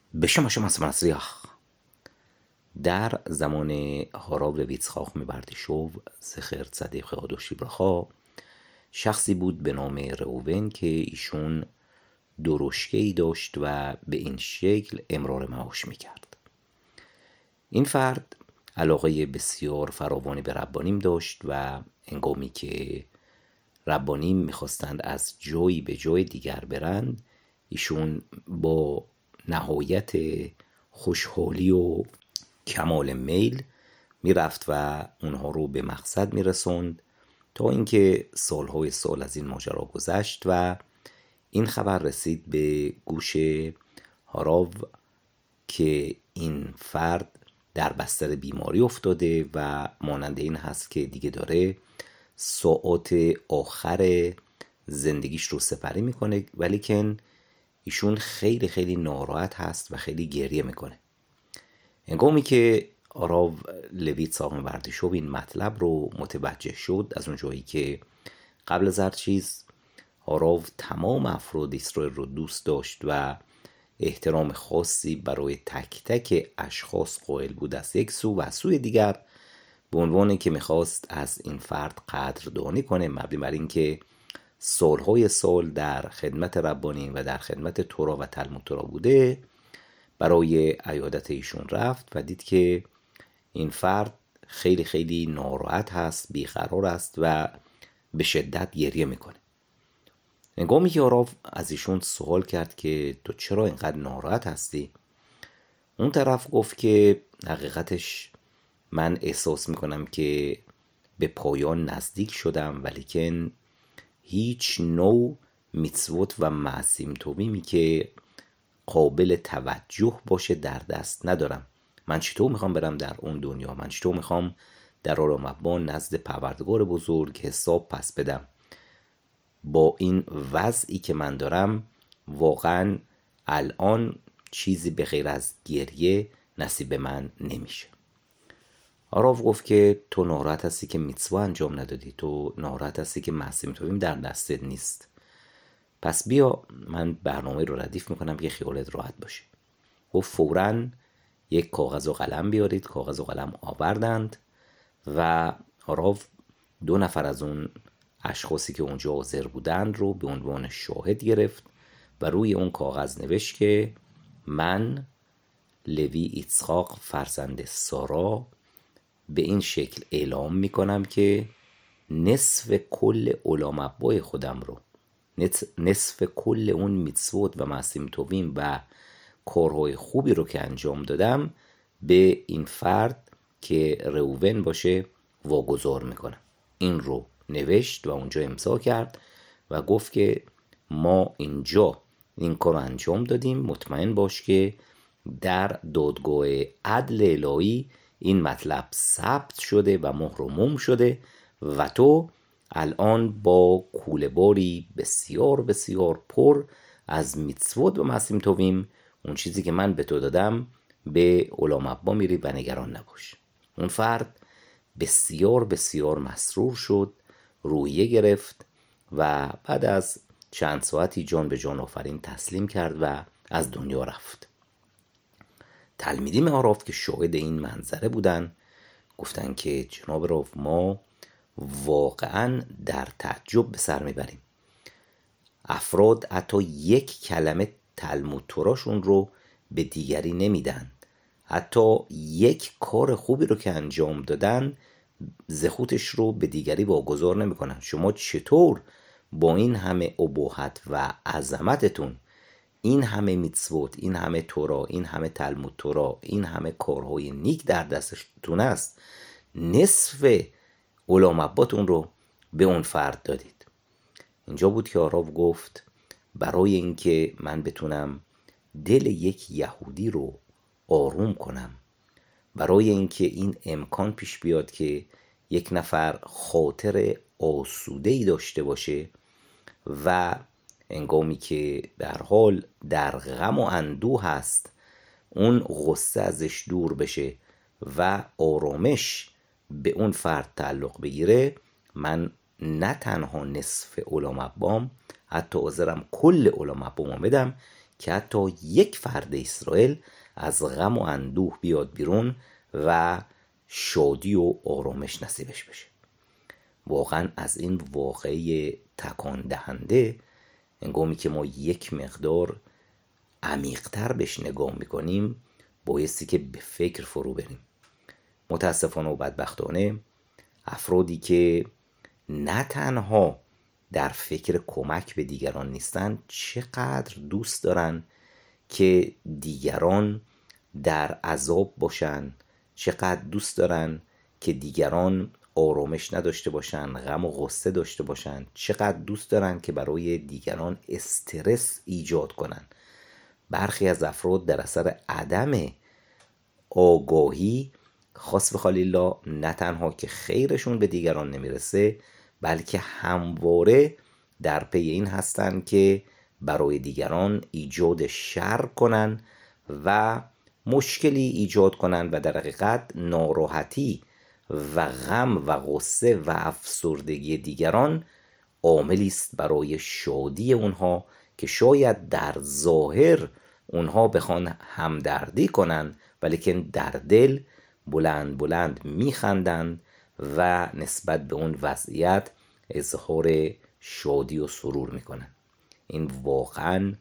בשם מסריח. در زمان هاراو ויצחק מברדישוב זכר צדיק قدوس ברכה، شخصی بود به نام راوون که ایشون درشکه‌ای داشت و به این شکل امرار معاش میکرد. این فرد علاقه بسیار فراوانی به ربانیم داشت و هنگامی که ربانیم میخواستند از جایی به جای دیگر برند، ایشون با نهایت خوشحالی و کمال میل میرفت و اونها رو به مقصد میرسوند، تا اینکه سالهای سال از این ماجرا گذشت و این خبر رسید به گوش هاراو که این فرد در بستر بیماری افتاده و مانند این هست که دیگه داره ساعات آخر زندگیش رو سپری میکنه، ولیکن ایشون خیلی خیلی ناراحت هست و خیلی گریه میکنه. هنگامی که هاراو ויצחק מברדישוב این مطلب رو متوجه شد، از اون جایی که قبل از هر چیز هاراو تمام افراد اسرائیل رو دوست داشت و احترام خاصی برای تک تک اشخاص قائل بود از یک سو، و از سوی دیگر به عنوان که میخواست از این فرد قدردانی کنه، مبنی بر این که سالهای سال در خدمت ربانی و در خدمت تورا و تلمود تورا بوده، برای عیادت ایشون رفت و دید که این فرد خیلی خیلی ناراحت هست، بیقرار است و به شدت گریه میکنه. هنگامی که هاراو از ایشون سوال کرد که تو چرا اینقدر ناراحت هستی، اون طرف گفت که حقیقتش من احساس میکنم که به پایان نزدیک شدم، ولیکن هیچ نوع میتسوت و معصیم تویمی که قابل توجه باشه در دست ندارم. من چطور میخوام برم در اون دنیا؟ من چطور میخوام در عالم ابا نزد پروردگار بزرگ حساب پس بدم؟ با این وضعی که من دارم واقعا الان چیزی به غیر از گریه نصیب من نمیشه. هاراو گفت که تو ناراحت هستی که میتسوا انجام ندادی، تو ناراحت هستی که معصیم تویم در دستت نیست. پس بیا من برنامه رو ردیف میکنم که خیالت راحت باشه. گفت فوراً یک کاغذ و قلم بیارید. کاغذ و قلم آوردند و هاراو 2 نفر از اون اشخاصی که اونجا حاضر بودند رو به عنوان شاهد گرفت و روی اون کاغذ نوشت که من ויצחק فرزند سارا به این شکل اعلام میکنم که نصف کل علام ابای خودم رو، نصف کل اون میتسوت و معصیم تویم و کارهای خوبی رو که انجام دادم به این فرد که راوون باشه واگذار میکنم. این رو نوشت و اونجا امضا کرد و گفت که ما اینجا این کار رو انجام دادیم، مطمئن باش که در دادگاه عدل الهی این مطلب ثبت شده و مهر و موم شده و تو الان با کوله‌باری بسیار بسیار پر از میتسوت و معصیم تویم، اون چیزی که من به تو دادم، به علام ابا میری و نگران نباش. اون فرد بسیار بسیار مسرور شد، روحیه گرفت و بعد از چند ساعتی جان به جان آفرین تسلیم کرد و از دنیا رفت. تلمیدیم هاراو که شاهد این منظره بودن گفتن که جناب راو ما واقعا در تعجب به سر میبریم. افراد حتی یک کلمه تلمود توراشون رو به دیگری نمیدن، حتی یک کار خوبی رو که انجام دادن زخوتش رو به دیگری واگذار نمیکنن. شما چطور با این همه اباحت و عظمتتون، این همه میتسوت، این همه تورا، این همه تلمود تورا، این همه کارهای نیک در دستتون است، نصف علام اباتون رو به اون فرد دادید؟ اینجا بود که هاراو گفت برای اینکه من بتونم دل یک یهودی رو آروم کنم، برای اینکه این امکان پیش بیاد که یک نفر خاطر آسوده‌ای داشته باشه و هنگامی که در حال در غم و اندوه هست اون غصه ازش دور بشه و آرامش به اون فرد تعلق بگیره، من نه تنها نصف علام ابام، حتی حاضرم کل علام ابام بدم که حتی یک فرد اسرائیل از غم و اندوه بیاد بیرون و شادی و آرامش نصیبش بشه. واقعا از این واقعه تکان دهنده، هنگامی که ما یک مقدار عمیق‌تر بهش نگاه میکنیم، بایستی که به فکر فرو بریم. متاسفانه و بدبختانه افرادی که نه تنها در فکر کمک به دیگران نیستن، چقدر دوست دارن که دیگران در عذاب باشن، چقدر دوست دارن که دیگران آرامش نداشته باشن، غم و غصه داشته باشن، چقدر دوست دارن که برای دیگران استرس ایجاد کنن. برخی از افراد در اثر عدم آگاهی، خاص به الله، نه تنها که خیرشون به دیگران نمیرسه، بلکه همواره در پی این هستن که برای دیگران ایجاد شر کنن و مشکلی ایجاد کنن و در حقیقت ناراحتی و غم و غصه و افسردگی دیگران عاملی است برای شادی اونها که شاید در ظاهر اونها بخوان همدردی کنن، ولیکن در دل بلند بلند میخندن و نسبت به اون وضعیت اظهار شادی و سرور میکنن. این واقعا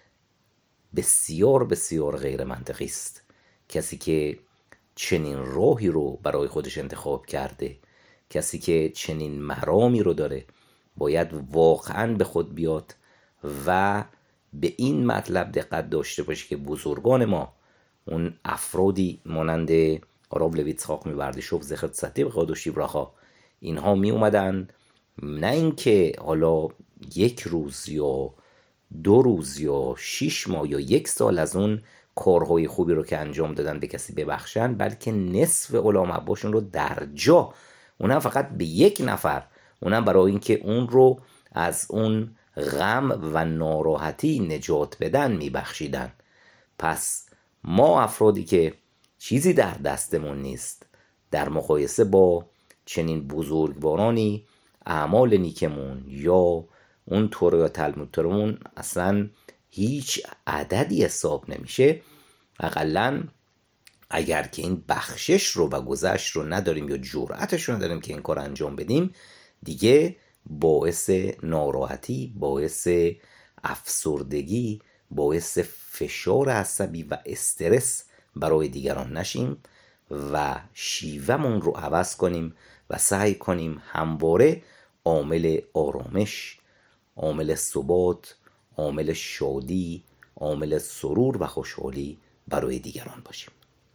بسیار بسیار غیر منطقی است. کسی که چنین راهی رو برای خودش انتخاب کرده، کسی که چنین مرامی رو داره، باید واقعا به خود بیاد و به این مطلب دقت داشته باشه که بزرگان ما، اون افرادی مانند هاراب لوی یצחק מברדישוב זכר צדיק וקדוש לברכה، اینها می اومدن نه اینکه حالا یک روز یا 2 روز یا 6 ماه یا 1 سال از اون کارهای خوبی رو که انجام دادن به کسی ببخشن، بلکه نصف علامه باشون رو در جا، اونم فقط به یک نفر، اونم برای اینکه اون رو از اون غم و ناراحتی نجات بدن میبخشیدن. پس ما افرادی که چیزی در دستمون نیست، در مقایسه با چنین بزرگوارانی اعمال نیکمون یا اون تورا یا تلمود تورمون اصلا هیچ عددی حساب نمیشه. اقلن اگر که این بخشش رو و گذشت رو نداریم یا جرأتش رو نداریم که این کار انجام بدیم، دیگه باعث ناراحتی، باعث افسردگی، باعث فشار عصبی و استرس برای دیگران نشیم و شیوه‌مون رو عوض کنیم و سعی کنیم همواره عامل آرامش، عامل ثبات، عامل شادی، عامل سرور و خوشحالی برای دیگران باشیم.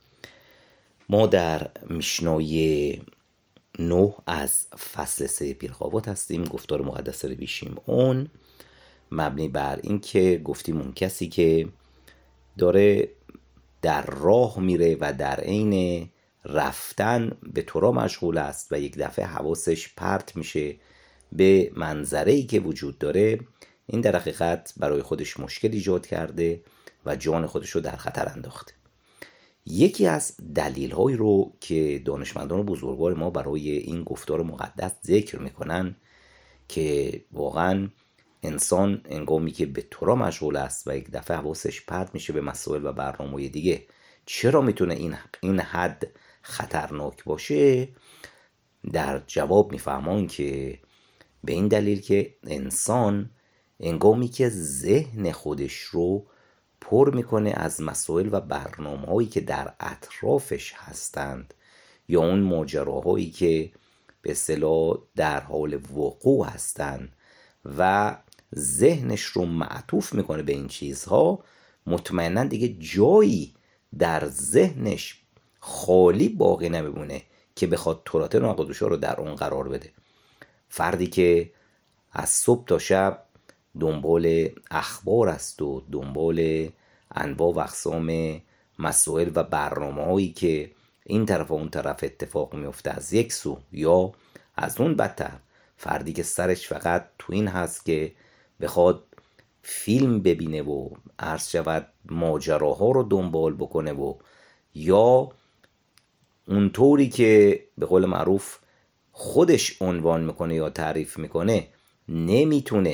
ما در میشنای 9 از فصل 3 پیرخاوات هستیم. گفتار مقدس ربی شیمعون مبنی بر این که گفتیم اون کسی که داره در راه میره و در عین رفتن به تورا مشغول است و یک دفعه حواسش پرت میشه به منظره‌ای که وجود داره، این در حقیقت برای خودش مشکل ایجاد کرده و جان خودش رو در خطر انداخته. یکی از دلیل‌هایی رو که دانشمندان و بزرگوار ما برای این گفتار مقدس ذکر میکنن که واقعا انسان هنگامی که به تورا مشغول است و یک دفعه حواسش پرت میشه به مسائل و برنامه‌های دیگه، چرا میتونه این حد خطرناک باشه؟ در جواب میفهمان که به این دلیل که انسان هنگامی که ذهن خودش رو پر میکنه از مسائل و برنامه‌هایی که در اطرافش هستند یا اون ماجراهایی که به اصطلاح در حال وقوع هستند و ذهنش رو معطوف میکنه به این چیزها، مطمئنا دیگه جایی در ذهنش خالی باقی نمیمونه که بخواد تورات ناقدوشا رو در اون قرار بده. فردی که از صبح تا شب دنبال اخبار است و دنبال انواع و اقسام مسائل و برنامه هایی که این طرف و اون طرف اتفاق میفته از یک سو، یا از اون بدتر فردی که سرش فقط تو این هست که بخواد فیلم ببینه و عرض شود ماجراها رو دنبال بکنه و یا اونطوری که به قول معروف خودش عنوان میکنه یا تعریف میکنه نمیتونه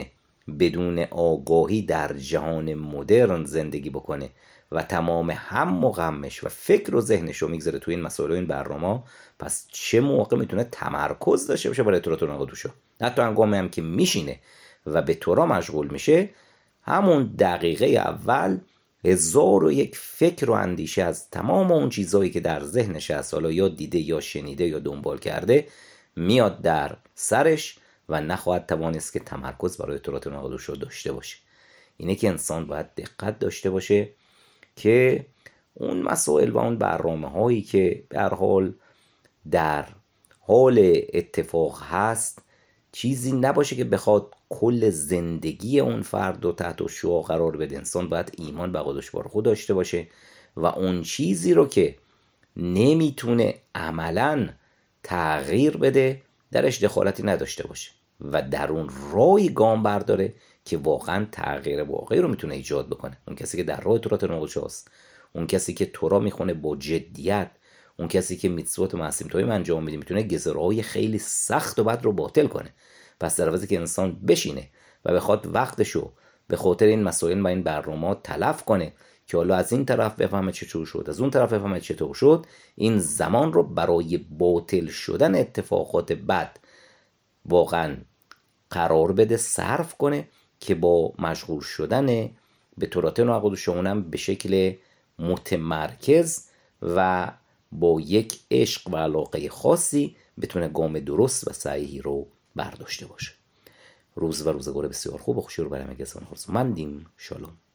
بدون آگاهی در جهان مدرن زندگی بکنه و تمام هم و غمش و فکر و ذهنش رو میگذاره توی این مسائل و این برنامه، پس چه موقع میتونه تمرکز داشته باشه برای تورات و نقادوشو؟ حتی هنگامی هم که میشینه و به تورا مشغول میشه، همون دقیقه اول 1001 فکر و اندیشه از تمام اون چیزهایی که در ذهنش هست، حالا یا دیده یا شنیده یا دنبال کرده، میاد در سرش و نخواهد توانست که تمرکز برای تورات و نقادوش رو داشته باشه. اینه که انسان باید دقت داشته باشه که اون مسائل و اون برنامه هایی که به هر حال در حال اتفاق هست چیزی نباشه که بخواد کل زندگی اون فرد رو تحت شعاع قرار بده. انسان باید ایمان به قدرت خود داشته باشه و اون چیزی رو که نمیتونه عملاً تغییر بده درش دخالتی نداشته باشه و در اون راه گام برداره که واقعا تغییر واقعی رو میتونه ایجاد بکنه. اون کسی که در راه تورات و نقادوش هست، اون کسی که تورا میخونه با جدیت، اون کسی که میتسوت و معصیم تویم انجام میده، میتونه گزرهای خیلی سخت و بد رو باطل کنه. پس در عوضی که انسان بشینه و بخواد وقتشو به خاطر این مسائل و این برنامه‌ها تلف کنه که حالا از این طرف بفهمه چطور شد، از اون طرف بفهمه چطور شد، این زمان رو برای باطل شدن اتفاقات بد واقعا قرار بده، صرف کنه که با مشغول شدن به تورات و نقادوش اونم به شکل متمرکز و با یک عشق و علاقه خاصی بتونه گام درست و صحیحی رو برداشته باشه. روز و روزگار بسیار خوب و خوشی رو برای همه کسان آرزو مندیم. شالوم.